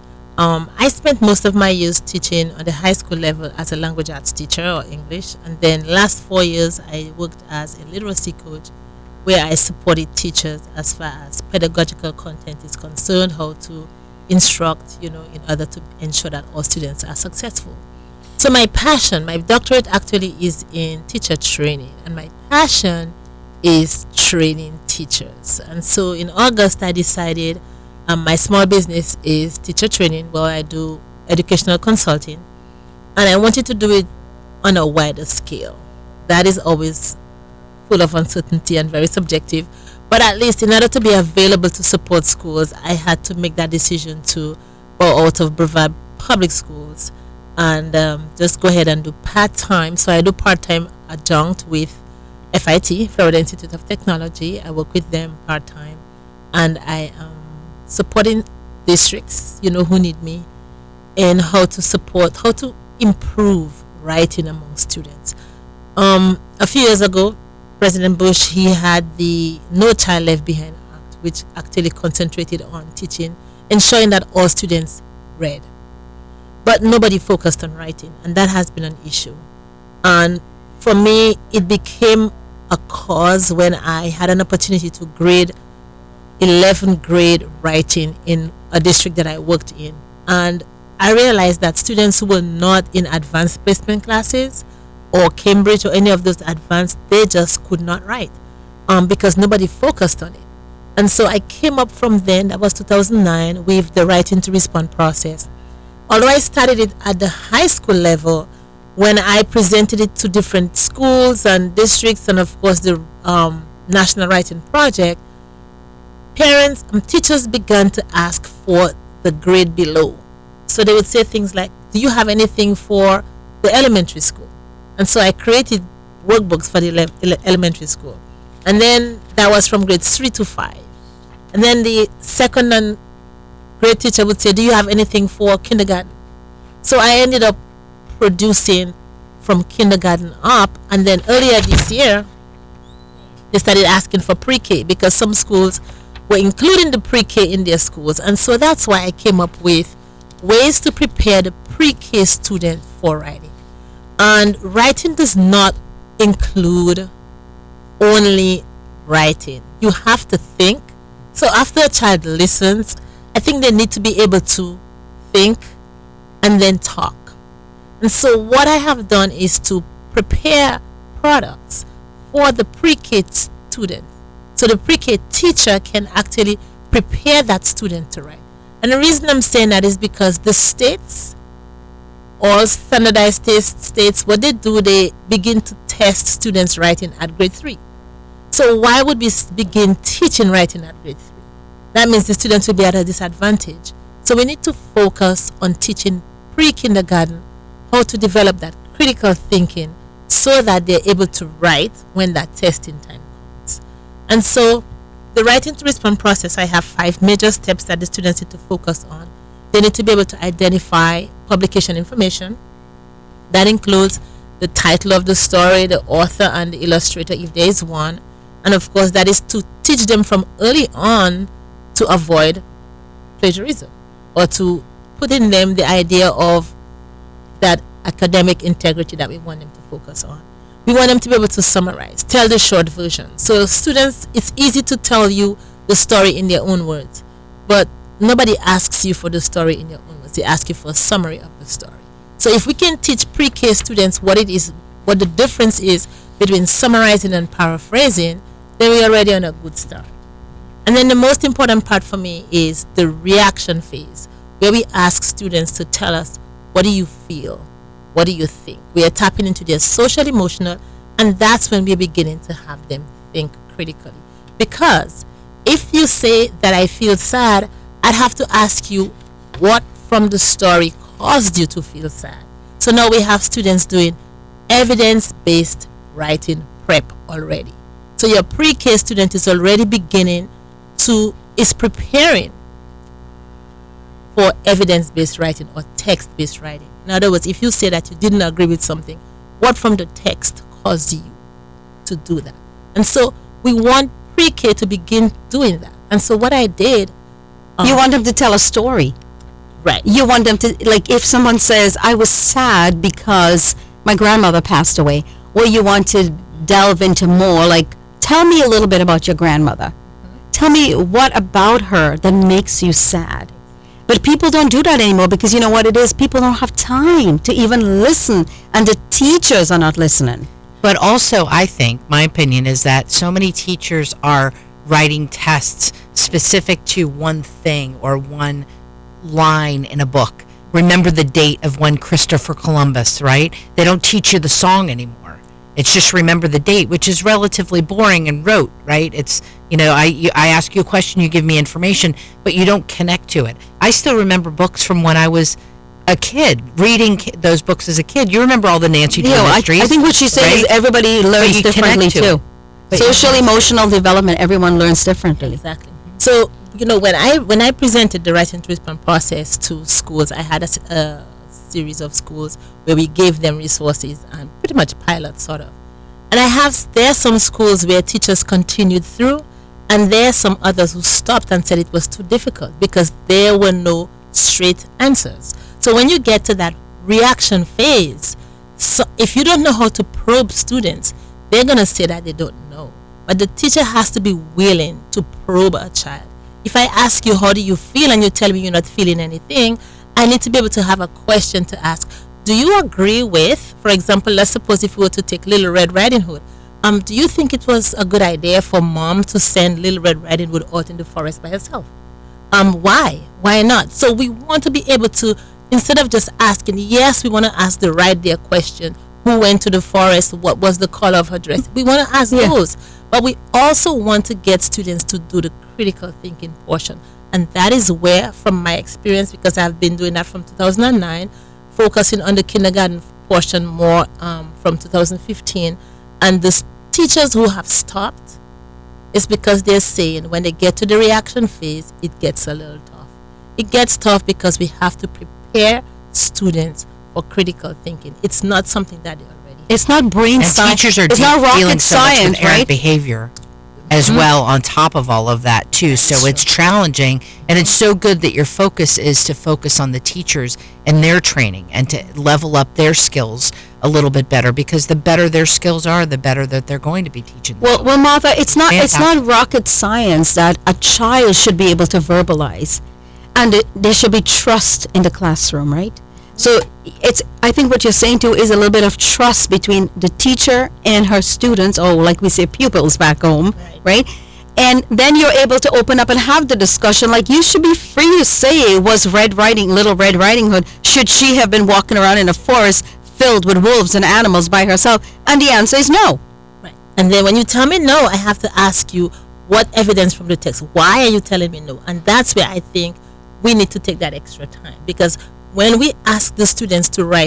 I spent most of my years teaching on the high school level as a language arts teacher or English, and then last 4 years I worked as a literacy coach where I supported teachers as far as pedagogical content is concerned, how to instruct, in order to ensure that all students are successful. So my passion, my doctorate actually is in teacher training, and my passion is training teachers. And so in August I decided my small business is teacher training, where I do educational consulting, and I wanted to do it on a wider scale. That is always full of uncertainty and very subjective, but at least in order to be available to support schools, I had to make that decision to go out of Brevard Public Schools and just go ahead and do part-time. So I do part-time adjunct with FIT, Florida Institute of Technology. I work with them part-time, and I am supporting districts, who need me, and how to improve writing among students. A few years ago, President Bush, he had the No Child Left Behind Act, which actually concentrated on teaching, ensuring that all students read. But nobody focused on writing, and that has been an issue. And for me, it became a cause when I had an opportunity to grade 11th grade writing in a district that I worked in, and I realized that students who were not in advanced placement classes or Cambridge or any of those advanced, they just could not write because nobody focused on it. And so I came up from then, that was 2009, with the writing to respond process. Although I started it at the high school level, when I presented it to different schools and districts, and of course the National Writing Project, parents and teachers began to ask for the grade below. So they would say things like, do you have anything for the elementary school? And so I created workbooks for the elementary school. And then that was from grades 3 to 5. And then the second and grade teacher would say, do you have anything for kindergarten? So I ended up producing from kindergarten up. And then earlier this year, they started asking for pre-K because some schools were including the pre-K in their schools. And so that's why I came up with ways to prepare the pre-K student for writing. And writing does not include only writing. You have to think. So after a child listens, I think they need to be able to think and then talk. And so what I have done is to prepare products for the pre-K student, so the pre-K teacher can actually prepare that student to write. And the reason I'm saying that is because the states, all standardized states, what they do, they begin to test students' writing at grade 3. So why would we begin teaching writing at grade 3? That means the students will be at a disadvantage. So we need to focus on teaching pre-kindergarten how to develop that critical thinking so that they're able to write when that testing time comes. And so the writing to respond process, I have 5 major steps that the students need to focus on. They need to be able to identify publication information. That includes the title of the story, the author, and the illustrator, if there is one. And of course, that is to teach them from early on to avoid plagiarism, or to put in them the idea of that academic integrity that we want them to focus on. We want them to be able to summarize, tell the short version. So students, it's easy to tell you the story in their own words, but nobody asks you for the story in your own words. They ask you for a summary of the story. So if we can teach pre-K students what it is, what the difference is between summarizing and paraphrasing, then we're already on a good start. And then the most important part for me is the reaction phase, where we ask students to tell us, what do you feel? What do you think? We are tapping into their social, emotional, and that's when we're beginning to have them think critically. Because if you say that I feel sad, I'd have to ask you what from the story caused you to feel sad. So now we have students doing evidence-based writing prep already. So your pre-K student is already beginning is preparing for evidence-based writing or text-based writing. In other words, if you say that you didn't agree with something, what from the text caused you to do that? And so we want pre-K to begin doing that. And so what I did... you want them to tell a story. Right. You want them to, like, if someone says, I was sad because my grandmother passed away, or you want to delve into more, like, tell me a little bit about your grandmother. Tell me what about her that makes you sad. But people don't do that anymore because you know what it is? People don't have time to even listen, and the teachers are not listening. But also, I think, my opinion is that so many teachers are writing tests specific to one thing or one line in a book. Remember the date of when Christopher Columbus, right? They don't teach you the song anymore. It's just remember the date, which is relatively boring and rote, right? It's, you know, I ask you a question, you give me information, but you don't connect to it. I still remember books from when I was a kid, reading those books as a kid. You remember all the Nancy Drew mysteries. I think what she's saying is everybody learns differently too. Social, emotional development, everyone learns differently. Exactly. So, you know, when I presented the writing to respond process to schools, I had a series of schools where we gave them resources and pretty much pilot sort of. And there are some schools where teachers continued through, and there are some others who stopped and said it was too difficult because there were no straight answers. So when you get to that reaction phase, so if you don't know how to probe students, they're going to say that they don't know. But the teacher has to be willing to probe a child. If I ask you, how do you feel, and you tell me you're not feeling anything, I need to be able to have a question to ask. Do you agree with, for example, let's suppose if we were to take Little Red Riding Hood, do you think it was a good idea for mom to send Little Red Riding Hood out in the forest by herself? Why? Why not? So we want to be able to, instead of just asking, yes, we want to ask the right there question. Who went to the forest? What was the color of her dress? We want to ask those. But we also want to get students to do the critical thinking portion. And that is where, from my experience, because I've been doing that from 2009, focusing on the kindergarten portion more from 2015. And the teachers who have stopped is because they're saying when they get to the reaction phase, it gets a little tough. It gets tough because we have to prepare students for critical thinking. It's not something that they already have. It's not brain science. Teachers are it's not rocket dealing so much science, with errant right? behavior as well on top of all of that too. So it's challenging, and it's so good that your focus is to focus on the teachers and their training and to level up their skills a little bit better, because the better their skills are, the better that they're going to be teaching them. Well, Martha, it's not rocket science that a child should be able to verbalize, and there should be trust in the classroom, right? So I think what you're saying too is a little bit of trust between the teacher and her students, or like we say pupils back home, right? And then you're able to open up and have the discussion. Like, you should be free to say, was Little Red Riding Hood, should she have been walking around in a forest filled with wolves and animals by herself? And the answer is no. Right. And then when you tell me no, I have to ask you, what evidence from the text? Why are you telling me no? And that's where I think we need to take that extra time, because when we ask the students to write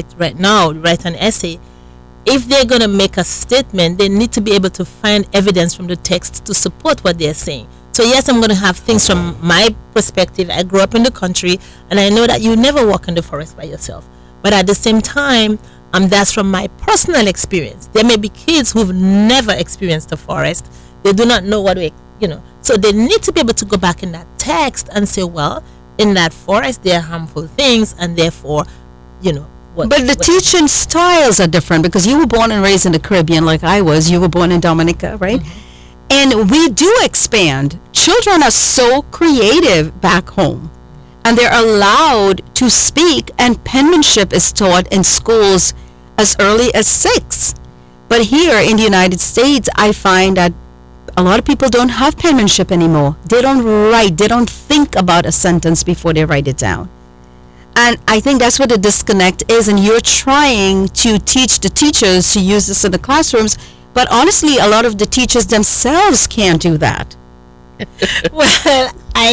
an essay, if they're going to make a statement, they need to be able to find evidence from the text to support what they're saying. So yes, I'm going to have things from my perspective. I grew up in the country, and I know that you never walk in the forest by yourself. But at the same time, that's from my personal experience. There may be kids who've never experienced the forest. They do not know what so they need to be able to go back in that text and say, well, in that forest there are harmful things, and therefore, but the teaching styles are different, because you were born and raised in the Caribbean like I was. You were born in Dominica, right? And we do expand. Children are so creative back home. and they're allowed to speak, and penmanship is taught in schools as early as 6. But here in the United States, I find that a lot of people don't have penmanship anymore. They don't write, they don't think about a sentence before they write it down. And I think that's what the disconnect is, and you're trying to teach the teachers to use this in the classrooms, but honestly, a lot of the teachers themselves can't do that. Well,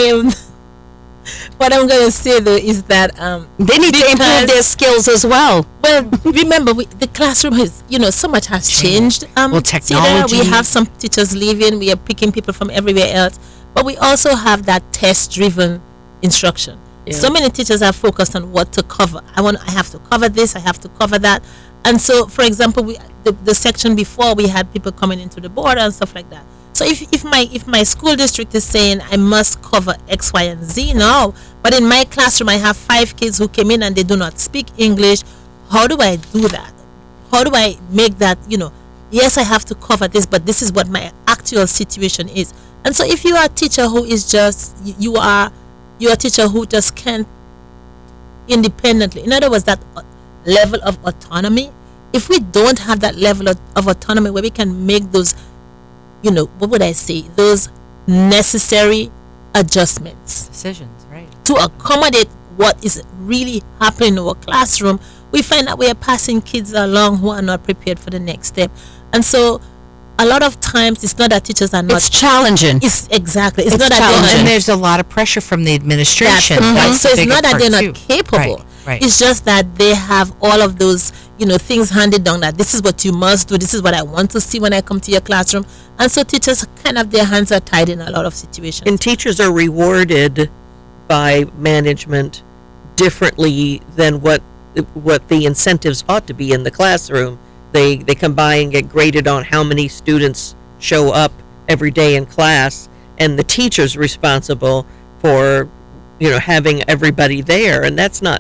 what I'm going to say though is that they need to improve their skills as well. Well, remember, the classroom has, so much has changed. Well, technology. We have some teachers leaving. We are picking people from everywhere else. But we also have that test-driven instruction. Yeah. So many teachers are focused on what to cover. I have to cover this. I have to cover that. And so, for example, the section before, we had people coming into the board and stuff like that. So if my school district is saying I must cover X, Y, and Z now, but in my classroom I have 5 kids who came in and they do not speak English, how do I do that? How do I make that, yes, I have to cover this, but this is what my actual situation is. And so if you are a teacher who is just, you're a teacher who just can't independently, in other words, that level of autonomy, if we don't have that level of autonomy where we can make those, what would I say, those necessary adjustments, decisions, right, to accommodate what is really happening in our classroom, we find that we are passing kids along who are not prepared for the next step. And so a lot of times it's not that teachers are not, it's challenging. It's exactly, it's it's not that challenging. And there's a lot of pressure from the administration. That's so the it's bigger not that part they're not too. capable. Right. It's just that they have all of those, things handed down, that this is what you must do, this is what I want to see when I come to your classroom. And so teachers kind of, their hands are tied in a lot of situations. And teachers are rewarded by management differently than what the incentives ought to be in the classroom. They come by and get graded on how many students show up every day in class, and the teacher's responsible for having everybody there, and that's not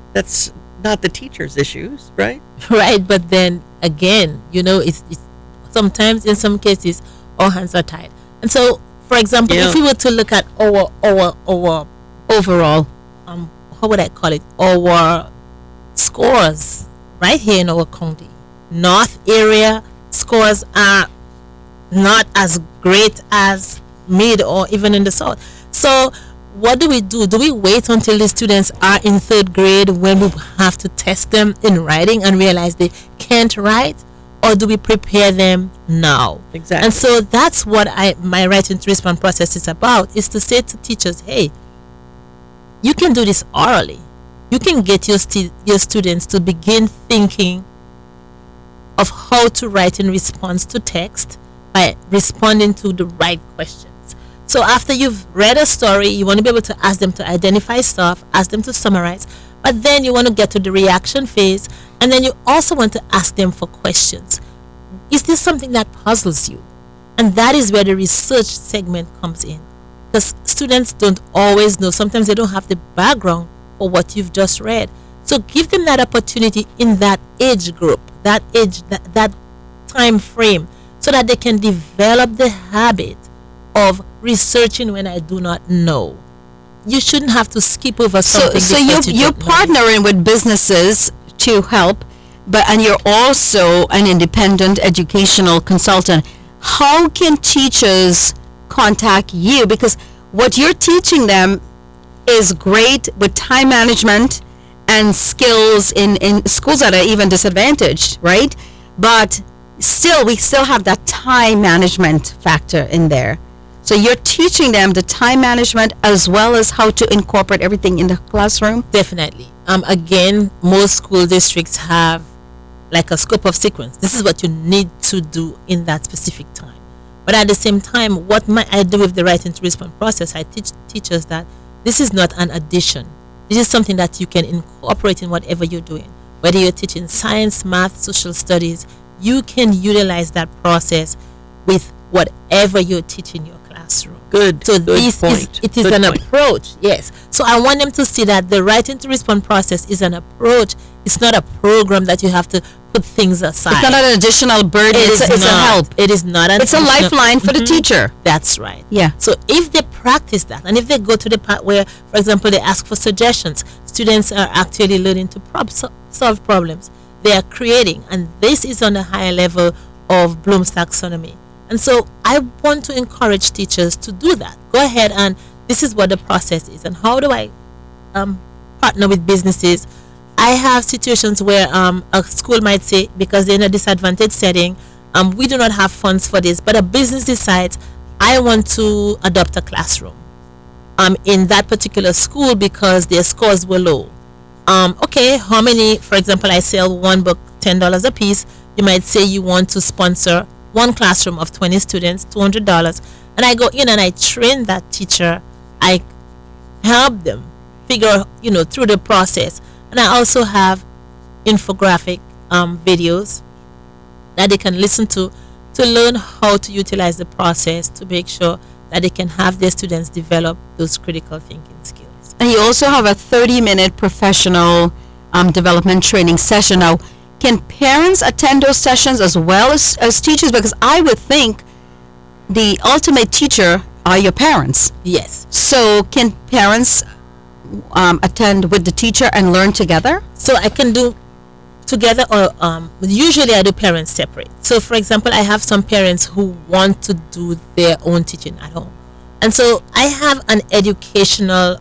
the teacher's issues, right? Right, but then again, it's sometimes in some cases our hands are tied. And so, for example, if we were to look at our overall, how would I call it, our scores right here in our county, North area scores are not as great as Mid or even in the South. So what do? Do we wait until the students are in 3rd grade when we have to test them in writing and realize they can't write? Or do we prepare them now? Exactly. And so that's what my writing to respond process is about, is to say to teachers, hey, you can do this orally. You can get your students to begin thinking of how to write in response to text by responding to the right questions. So after you've read a story, you want to be able to ask them to identify stuff, ask them to summarize, but then you want to get to the reaction phase, and then you also want to ask them for questions. Is this something that puzzles you? And that is where the research segment comes in, because students don't always know. Sometimes they don't have the background for what you've just read. So give them that opportunity in that age group, that time frame, so that they can develop the habit of researching when I do not know. You shouldn't have to skip over something. So you're partnering with businesses to help, and you're also an independent educational consultant. How can teachers contact you? Because what you're teaching them is great with time management and skills in schools that are even disadvantaged, right? But we still have that time management factor in there. So you're teaching them the time management as well as how to incorporate everything in the classroom? Definitely. Again, most school districts have like a scope of sequence. This is what you need to do in that specific time. But at the same time, what I do with the writing to respond process, I teach teachers that this is not an addition. This is something that you can incorporate in whatever you're doing. Whether you're teaching science, math, social studies, you can utilize that process with whatever you're teaching your classroom. Good. So good this point. is an approach. Yes. So I want them to see that the writing to respond process is an approach. It's not a program that you have to put things aside. It's not an additional burden. It's a help. It is not. It's a lifeline for the teacher. That's right. Yeah. So if they practice that, and if they go to the part where, for example, they ask for suggestions, students are actually learning to solve problems. They are creating, and this is on a higher level of Bloom's taxonomy. And so I want to encourage teachers to do that. Go ahead, and this is what the process is. And how do I partner with businesses? I have situations where a school might say, because they're in a disadvantaged setting, we do not have funds for this, but a business decides, I want to adopt a classroom in that particular school because their scores were low. Okay, how many, for example, I sell one book, $10 a piece. You might say you want to sponsor one classroom of 20 students, $200. And I go in and I train that teacher. I help them figure, through the process. And I also have infographic videos that they can listen to learn how to utilize the process to make sure that they can have their students develop those critical thinking skills. And you also have a 30-minute professional development training session. Now, can parents attend those sessions as well as teachers? Because I would think the ultimate teacher are your parents. Yes. So can parents attend with the teacher and learn together? So I can do together, or usually I do parents separate. So for example, I have some parents who want to do their own teaching at home, and so I have an educational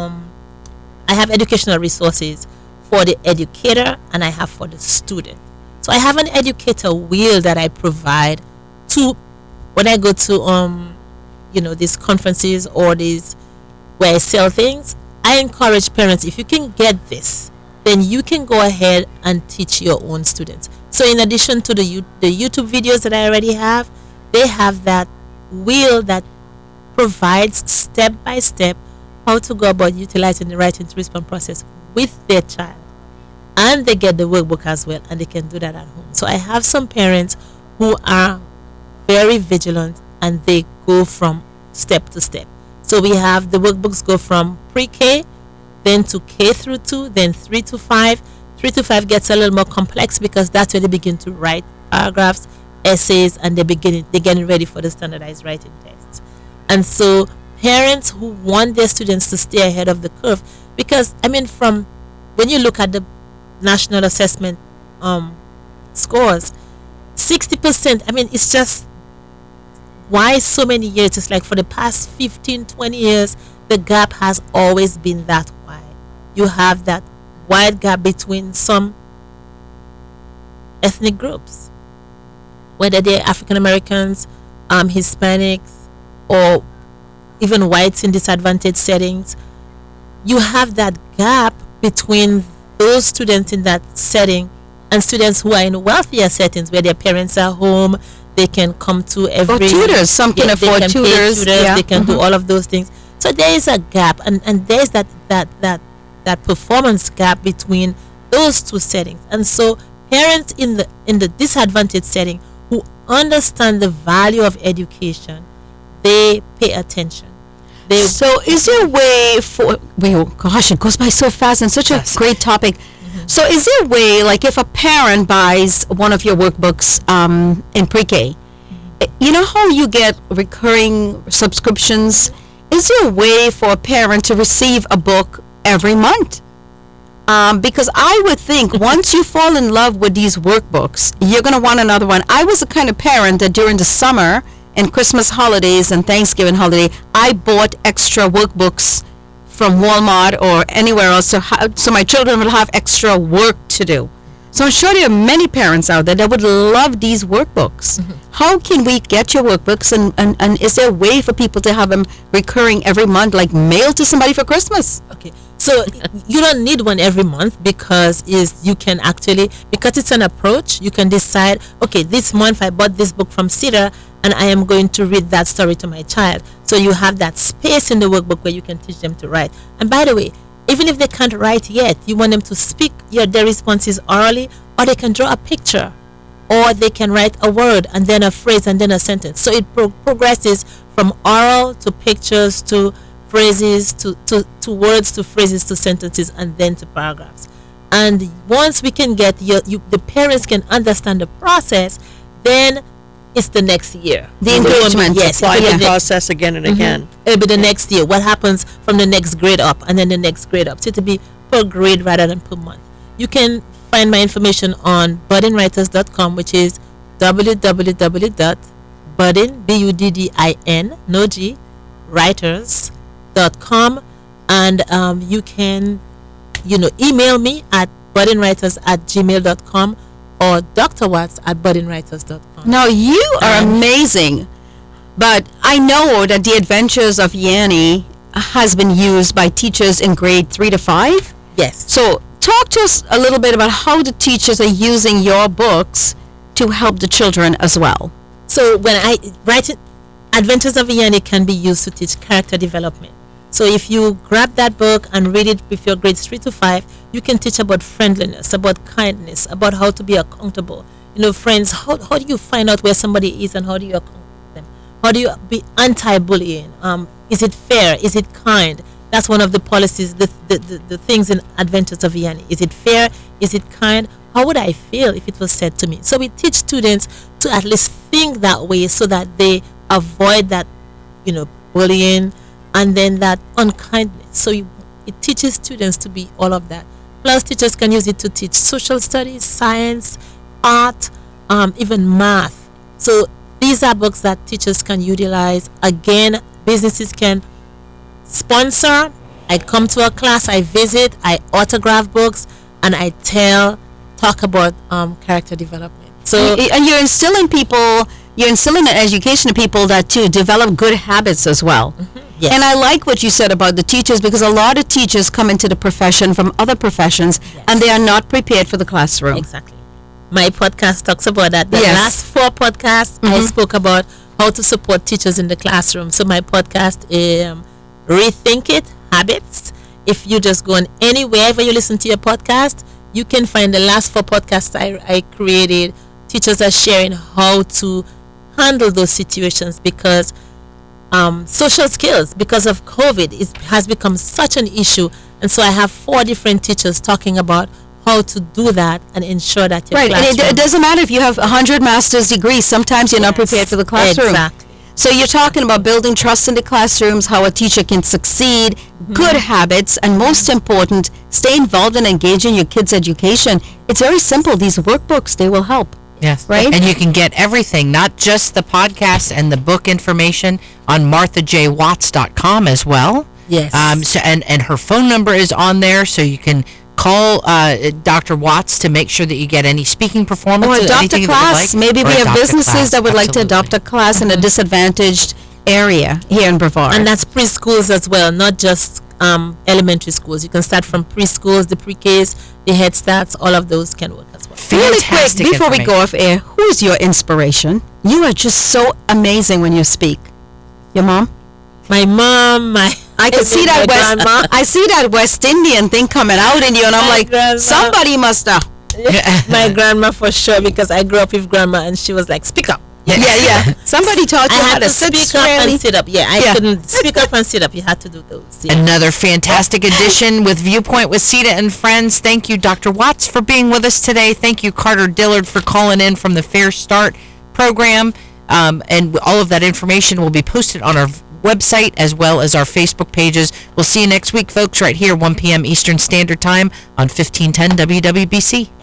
resources for the educator, and I have for the student. So I have an educator wheel that I provide to when I go to these conferences or these where I sell things. I encourage parents, if you can get this, then you can go ahead and teach your own students. So in addition to the YouTube videos that I already have, they have that wheel that provides step by step how to go about utilizing the writing to respond process with their child. And they get the workbook as well, and they can do that at home. So I have some parents who are very vigilant, and they go from step to step. So we have the workbooks go from pre-K, then to K through 2, then 3 to 5. 3 to 5 gets a little more complex because that's where they begin to write paragraphs, essays, and they're getting ready for the standardized writing tests. And so parents who want their students to stay ahead of the curve, because from when you look at the national assessment scores, 60%, it's just, why so many years? It's like for the past 15, 20 years, the gap has always been that wide. You have that wide gap between some ethnic groups, whether they're African Americans, Hispanics, or even whites in disadvantaged settings. You have that gap between those students in that setting and students who are in wealthier settings where their parents are home. They can come to every... Or tutors. Some can afford tutors. Yeah. They can do all of those things. So there is a gap, and there's that performance gap between those two settings. And so parents in the disadvantaged setting who understand the value of education, they pay attention. So is there a way for... gosh, it goes by so fast and such a great topic. So is there a way, like if a parent buys one of your workbooks in pre-K, you know how you get recurring subscriptions? Is there a way for a parent to receive a book every month? Because I would think once you fall in love with these workbooks, you're going to want another one. I was the kind of parent that during the summer and Christmas holidays and Thanksgiving holiday, I bought extra workbooks from Walmart or anywhere else so my children will have extra work to do. So I'm sure there are many parents out there that would love these workbooks. How can we get your workbooks, and is there a way for people to have them recurring every month, like mailed to somebody for Christmas? Okay, so you don't need one every month because you can actually, because it's an approach, you can decide, okay, this month I bought this book from Cedar and I am going to read that story to my child. So you have that space in the workbook where you can teach them to write. And by the way, even if they can't write yet, you want them to speak their responses orally, or they can draw a picture, or they can write a word and then a phrase and then a sentence. So it progresses from oral to pictures to phrases to words to phrases to sentences and then to paragraphs. And once we can get the parents can understand the process, then it's the next year. The engagement. Yes. Apply it'll the be process again and again. It'll be the next year. What happens from the next grade up, and then the next grade up. So it'll be per grade rather than per month. You can find my information on buddingwriters.com, which is www.budding, buddin, no G, writers.com. And you can, email me at buddingwriters@gmail.com or Dr. Watts at buddingwriters.com. Now, you are amazing, but I know that The Adventures of Yanni has been used by teachers in grade 3 to 5. Yes. So talk to us a little bit about how the teachers are using your books to help the children as well. So when I write it, Adventures of Yanni can be used to teach character development. So if you grab that book and read it with your grades 3 to 5, you can teach about friendliness, about kindness, about how to be accountable. Friends, how do you find out where somebody is and how do you account them? How do you be anti-bullying? Is it fair? Is it kind? That's one of the policies, the things in Adventures of Yanni. Is it fair? Is it kind? How would I feel if it was said to me? So we teach students to at least think that way so that they avoid that, bullying and then that unkindness. So it teaches students to be all of that. Plus, teachers can use it to teach social studies, science, art, even math. So these are books that teachers can utilize. Again, businesses can sponsor. I come to a class, I visit, I autograph books, and I talk about character development. So and you're instilling an education to people that to develop good habits as well. Yes. And I like what you said about the teachers, because a lot of teachers come into the profession from other professions, and they are not prepared for the classroom. Exactly. My podcast talks about that. The Yes. last 4 podcasts, I spoke about how to support teachers in the classroom. So my podcast is Rethink It, Habits. If you just go on wherever you listen to your podcast, you can find the last 4 podcasts I created. Teachers are sharing how to handle those situations, because social skills, because of COVID, has become such an issue. And so I have 4 different teachers talking about how to do that and ensure that your Right, and classroom... it doesn't matter if you have 100 master's degrees. Sometimes you're not prepared for the classroom. Exactly. So you're talking about building trust in the classrooms, how a teacher can succeed, good habits, and most important, stay involved and engage in your kids' education. It's very simple. These workbooks, they will help. Yes. Right? And you can get everything, not just the podcast and the book information, on marthajwatts.com as well. Yes. So and her phone number is on there, so you can call Dr. Watts to make sure that you get any speaking performance. Or adopt anything a that you class. like, Maybe or we have adopt a businesses class. that would like to adopt a class in a disadvantaged area here in Brevard. And that's preschools as well, not just elementary schools. You can start from preschools, the pre-Ks, the Head Starts, all of those can work as well. Really quick, Fantastic before we go information. off air, who is your inspiration? You are just so amazing when you speak. Your mom? My mom, I can see that grandma. I see that West Indian thing coming out in you, and I'm My like, grandma. somebody must have. My grandma for sure, because I grew up with grandma and she was like, speak up. Yeah. Somebody taught you I how had to to sit speak up straight. and sit up. Yeah, I Yeah. couldn't speak up and sit up. You had to do those. Yeah. Another fantastic edition with Viewpoint with Sita and friends. Thank you, Dr. Watts, for being with us today. Thank you, Carter Dillard, for calling in from the Fair Start program. And all of that information will be posted on our website as well as our Facebook pages. We'll see you next week, folks, right here, 1 p.m. Eastern Standard Time on 1510 WWBC.